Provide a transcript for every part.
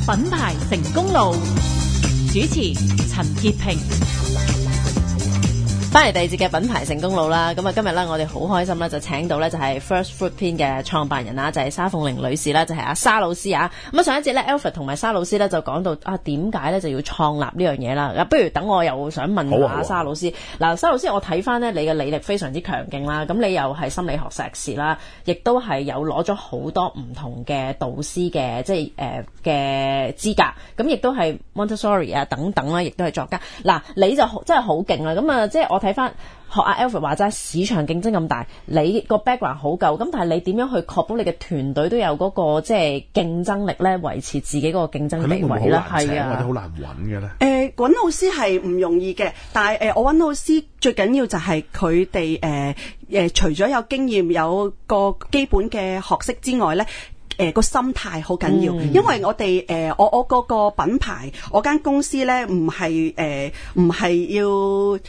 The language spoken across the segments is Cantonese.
品牌成功路，主持陳潔平。 翻嚟第二節嘅品牌成功路啦，咁啊今日咧我哋好開心咧就請到咧就係 First Footprint 嘅創辦人啦，就係沙鳳玲女士啦，就係阿沙老師啊。咁啊上一節咧 Alfred 同埋沙老師咧就講到啊點解咧就要創立呢樣嘢啦。不如等我又想問下沙老師。嗱，沙老師我睇翻咧你嘅履歷非常之強勁啦，咁你又係心理學碩士啦，亦都係有攞咗好多唔同嘅導師嘅即係嘅資格，咁亦都係 Montessori 啊等等啦，亦都係作家。嗱，你就真係好勁啦，咁啊即係我睇翻學阿 Alfred 話齋，市場競爭咁大，你個 background 好夠，咁但係你點樣去確保你嘅團隊都有嗰個即係競爭力咧，維持自己嗰個競爭地位咧？係啊， 或者好難揾嘅咧？ 揾老師係唔容易嘅，但係我揾老師最緊要就係佢哋除咗有經驗有個基本嘅學識之外咧。個心態好緊要，因為我哋我嗰個品牌，我間公司咧唔係要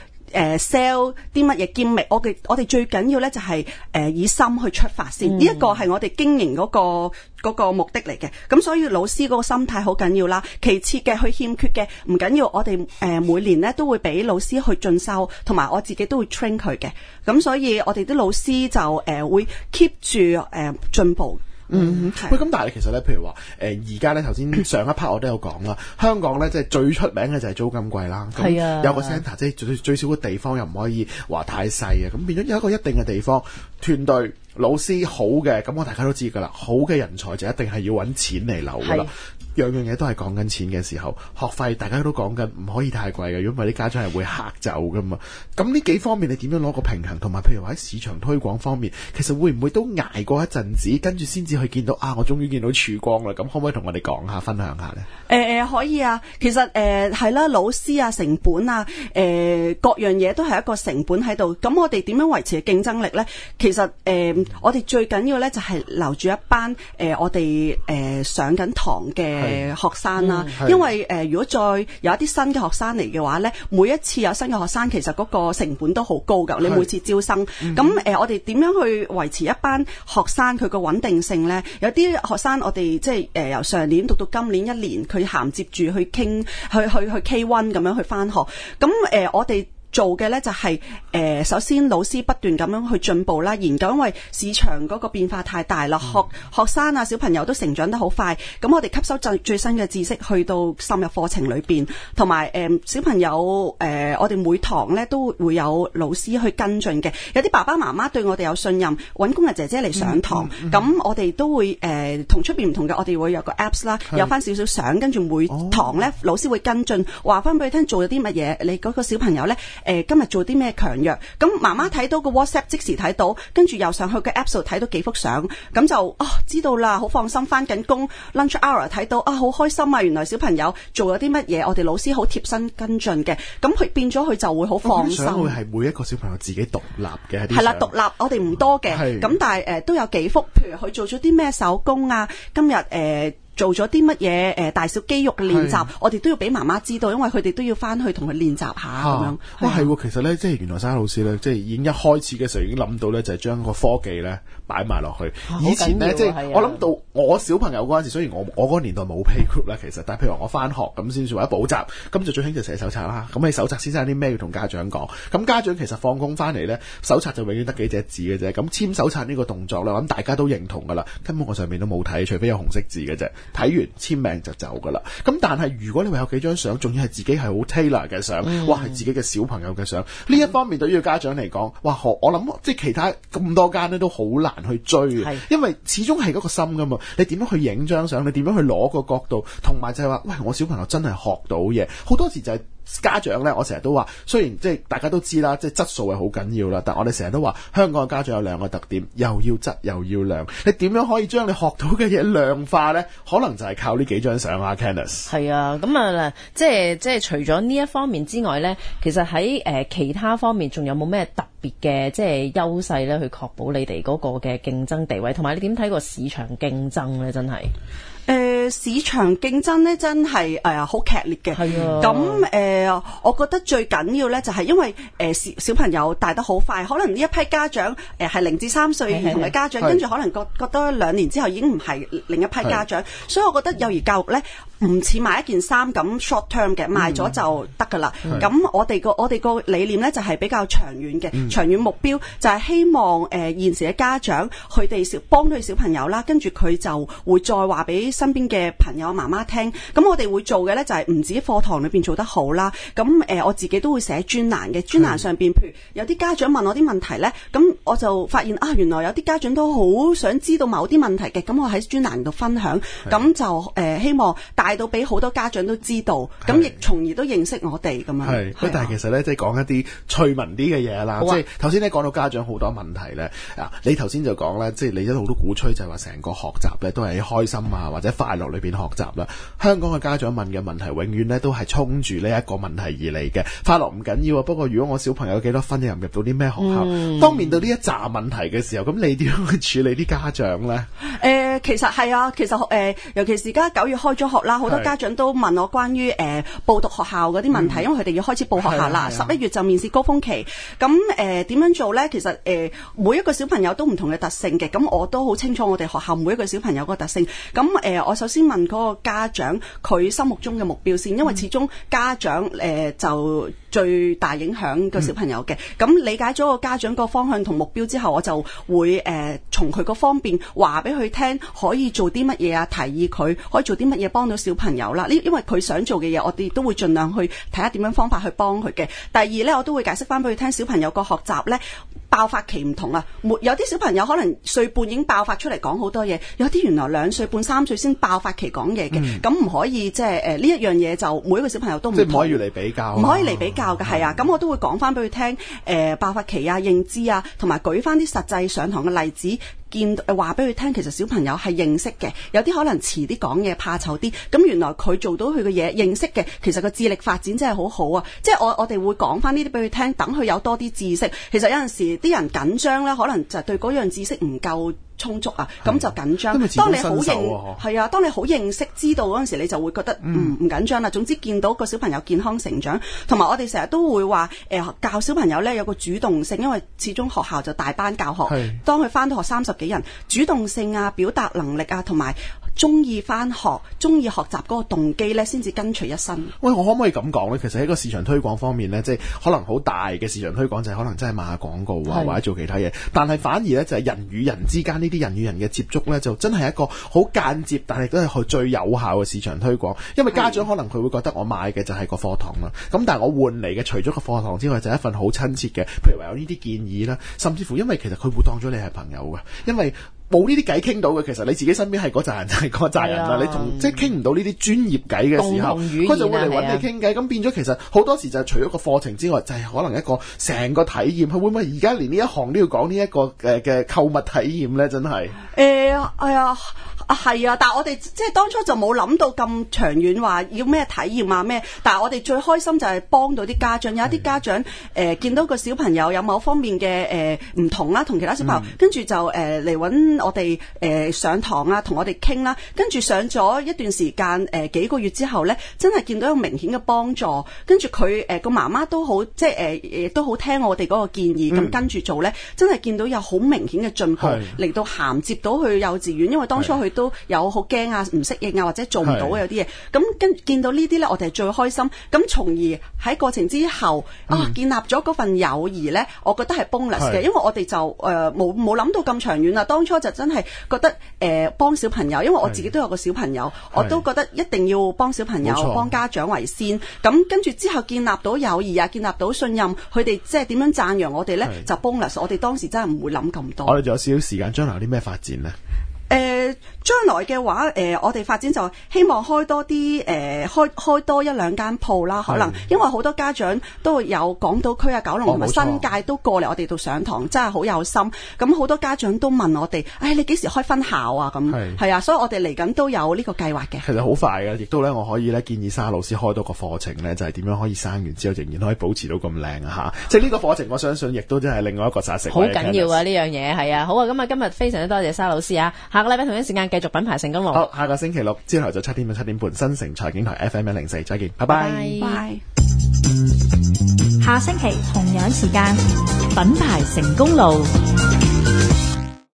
sell 啲乜嘢兼職，我哋最緊要咧就係以心去出發先，呢一個係我哋經營嗰個目的嚟嘅。咁所以老師嗰個心態好緊要啦。其次嘅佢欠缺嘅唔緊要，我哋每年咧都會俾老師去進修，同埋我自己都會 train 佢嘅。咁所以我哋啲老師就會 keep 住進步。 喂，咁但係其實咧，譬如話而家咧頭先上一 part 我都有講啦，香港咧即係最出名嘅就係租金貴啦。係啊，有個 centre 即係最少嘅地方又唔可以話太細啊，咁變咗有一個一定嘅地方，團隊老師好嘅，咁我大家都知㗎啦，好嘅人才就一定係要揾錢嚟留㗎啦。樣樣嘢都係講緊錢嘅時候，學費大家都講緊唔可以太貴嘅，如果唔係啲家長係會嚇走㗎嘛。咁呢幾方面你點樣攞個平衡？同埋譬如話喺市場推廣方面，其實會唔會都捱過一陣子，跟住先至去見到啊？我終於見到曙光啦！咁可唔可以同我哋講下、分享下咧？ 可以啊。其實係啦，老師啊、成本啊、各樣嘢都係一個成本喺度。咁我哋點樣維持競爭力咧？其實我哋最緊要咧就係留住一班我哋上緊堂嘅學生啦，因為如果再有一啲新嘅學生嚟嘅話咧，每一次有新嘅學生，其實嗰個成本都好高㗎。你每次招生，咁我哋點樣去維持一班學生佢個穩定性咧？有啲學生我哋即係由上年讀到今年一年，佢銜接住去傾去 K1 咁樣去返學，咁我哋做嘅咧就係首先老師不斷咁樣去進步啦，研究，因為市場嗰個變化太大啦，學生啊小朋友都成長得好快，咁我哋吸收最新嘅知識去到深入課程裏邊，同埋小朋友我哋每堂咧都會有老師去跟進嘅，有啲爸爸媽媽對我哋有信任，揾工人姐姐嚟上堂，咁我哋都會同出邊唔同嘅，我哋會有個 apps 啦，有翻少少相，跟住每堂咧老師會跟進，話翻俾你聽做咗啲乜嘢，你嗰個小朋友咧今日做啲咩強弱，咁媽媽睇到個 WhatsApp 即時睇到，跟住又上去個 App 度睇到幾幅相，咁就知道啦，好放心。翻緊工 lunch hour 睇到好開心啊！原來小朋友做咗啲乜嘢，我哋老師好貼身跟進嘅，咁佢變咗佢就會好放心。 相會係每一個小朋友自己獨立嘅， 係啦，獨立我哋唔多嘅，咁但係都有幾幅，譬如佢做咗啲咩手工啊，今日做咗啲乜嘢大小肌肉嘅練習，我哋都要俾媽媽知道，因為佢哋都要翻去同佢練習下咁樣。 係喎，其實咧，即係原來沙老師咧，即係已經一開始嘅時候已經諗到咧，就係將個科技咧擺埋落去。以前咧，即係我諗到我小朋友嗰陣時，雖然我嗰個年代冇 playgroup 啦，其實，但係譬如話我翻學咁先算或者補習，咁就最興就寫手冊啦。咁你手冊先生有啲咩要同家長講？咁家長其實放工翻嚟咧，手冊就永遠得幾隻字嘅啫。咁簽手冊呢個動作咧，我諗大家都認同㗎啦。根本我上面都冇睇，除非有紅色字嘅啫。睇完簽名就走噶啦，咁但係如果你話有幾張相，仲要係自己係好 tailor 嘅相，哇係自己嘅小朋友嘅相，呢一方面對於家長嚟講，哇我諗即係其他咁多間咧都好難去追，因為始終係嗰個心噶嘛，你點樣去影張相，你點樣去攞個角度，同埋就係話，喂我小朋友真係學到嘢，好多時就係家長咧，我成日都話，雖然即係大家都知啦，即係質素係好緊要啦，但我哋成日都話香港嘅家長有兩個特點，又要質又要量。你點樣可以將你學到嘅嘢量化咧？可能就係靠呢幾張相啊 Candice。 係啊，咁啊，即係除咗呢一方面之外咧，其實喺其他方面仲有冇咩特別嘅即係優勢咧，去確保你哋嗰個嘅競爭地位，同埋你點睇個市場競爭咧？真係。 市場競爭咧真係好劇烈嘅， 係啊。 咁我覺得最緊要咧就係因為小朋友大得好快，可能呢一批家長係0至3歲兒童嘅家長，跟住可能覺得2年之後已經唔係另一批家長，所以我覺得幼兒教育咧唔似買一件衫咁 short term 嘅，賣咗就得㗎啦。咁我哋個理念咧就係比較長遠嘅，長遠目標就係希望現時嘅家長佢哋幫佢小朋友啦，跟住佢就會再話俾身邊嘅朋友媽媽聽。咁我哋會做嘅咧就係唔止課堂裏邊做得好啦，咁我自己都會寫專欄嘅，專欄上邊譬如有啲家長問我啲問題咧，咁我就發現原來有啲家長都好想知道某啲問題嘅，咁我喺專欄度分享，咁就希望帶到俾好多家長都知道，咁亦從而都認識我哋咁樣。 係，但係其實咧即係講一啲趣聞啲嘅嘢啦，即係頭先咧講到家長好多問題咧，你頭先就講咧，即係你一路都鼓吹就係話成個學習咧都係喺開心啊或者快樂裏邊學習啦。香港嘅家長問嘅問題永遠咧都係衝住呢一個問題而嚟嘅，快樂唔緊要啊，不過如果我小朋友幾多分，入唔入到啲咩學校，當面對呢一紮問題嘅時候，咁你點樣去處理啲家長咧？ 其實係啊，尤其是而家9月開咗學啦，好多家長都問我關於報讀學校嗰啲問題，因為佢哋要開始報學校啦，11月就面試高峰期。咁點樣做咧？其實每一個小朋友都唔同嘅特性嘅，咁我都好清楚我哋學校每一個小朋友個特性。咁我首先問嗰個家長佢心目中嘅目標先，因為始終家長就最大影響個小朋友嘅。咁理解咗個家長個方向同目標之後，我就會從佢個方面話俾佢聽，可以做啲乜嘢啊，提議佢可以做啲乜嘢幫到小朋友啦。因為佢想做嘅嘢，我哋都會盡量去睇下點樣方法去幫佢嘅。第二咧，我都會解釋翻俾佢聽，小朋友個學習咧爆發期唔同啊。有啲小朋友可能歲半已經爆發出嚟講好多嘢，有啲原來2歲半3歲先爆發期講嘢嘅。咁唔可以即係呢一樣嘢就每一個小朋友都唔同， 即係唔可以嚟比較， 唔可以嚟比較嘅，係啊。咁我都會講翻俾佢聽爆發期啊、認知啊，同埋舉翻啲實際上堂嘅例子。話俾佢聽，其實小朋友係認識嘅，有啲可能遲啲講嘢怕醜啲，咁原來佢做到佢嘅嘢認識嘅，其實個智力發展真係好好啊！即係我哋會講翻呢啲俾佢聽，等佢有多啲知識。其實有陣時啲人緊張咧，可能就對嗰樣知識唔夠充足啊，咁就緊張。當你好當你好認識知道嗰陣時，你就會覺得唔緊張啦。總之見到個小朋友健康成長，同埋我哋成日都會話教小朋友咧有個主動性，因為始終學校就大班教學，當佢翻到學30幾人，主動性啊、表達能力啊，同埋中意翻學、中意學習嗰個動機咧，先至跟隨一身。 喂，我可唔可以咁講咧？其實喺個市場推廣方面咧，即係可能好大嘅市場推廣就係可能真係賣下廣告啊，或者做其他嘢。但係反而咧就係人與人之間呢啲人與人嘅接觸咧，就真係一個好間接，但係都係最有效嘅市場推廣。因為家長可能佢會覺得我買嘅就係個課堂啦，咁但係我換嚟嘅除咗個課堂之外，就係一份好親切嘅，譬如話有呢啲建議啦，甚至乎因為其實佢會當咗你係朋友嘅，因為冇呢啲偈傾到嘅，其實你自己身邊係嗰扎人就係嗰扎人啦。你同即係傾唔到呢啲專業偈嘅時候，佢就會嚟揾你傾偈。咁變咗其實好多時就係除咗個課程之外，就係可能一個成個體驗。佢會唔會而家連呢一行都要講呢一個嘅購物體驗咧？真係係啊，但係我哋即係當初就冇諗到咁長遠，話要咩體驗啊咩。但係我哋最開心就係幫到啲家長，有一啲家長見到個小朋友有某方面嘅唔同啦，同其他小朋友，跟住就嚟揾我哋上堂啊，同我哋傾啦。跟住上咗一段時間幾個月之後咧，真係見到有明顯嘅幫助。跟住佢個媽媽都好即係都好聽我哋嗰個建議，咁跟住做咧，真係見到有好明顯嘅進步，嚟到銜接到去幼稚園。因為當初佢都有好驚啊，唔適應啊，或者做唔到有啲嘢。咁見到呢啲咧，我哋係最開心。咁從而喺過程之後建立咗嗰份友誼咧，我覺得係 bonus 嘅，因為我哋就冇諗到咁長遠啦。當初就真係覺得幫小朋友，因為我自己都有個小朋友，我都覺得一定要幫小朋友、幫家長為先。咁跟住之後建立到友誼啊，建立到信任，佢哋即係點樣讚揚我哋咧，就 bonus。我哋當時真係唔會諗咁多。 我哋仲有少少時間，將來有啲咩發展咧？ 將來嘅話，我哋發展就希望開多啲開多一兩間鋪啦，可能因為好多家長都有港島區啊、九龍同埋新界都過嚟我哋度上堂，真係好有心。咁好多家長都問我哋，你幾時開分校啊？咁係啊，所以我哋嚟緊都有呢個計劃嘅。 其實好快嘅，亦都咧我可以咧建議沙老師開多個課程咧，就係點樣可以生完之後仍然可以保持到咁靚啊嚇！即係呢個課程，我相信亦都真係另外一個殺食。 好緊要啊！呢樣嘢係啊，好啊！咁啊，今日非常之多謝沙老師啊！下個禮拜同一時間繼續品牌成功路。 好，下個星期六朝頭早7點到7點半，新城財經台 FM104，再見，拜拜。 拜。 下星期同樣時間，品牌成功路。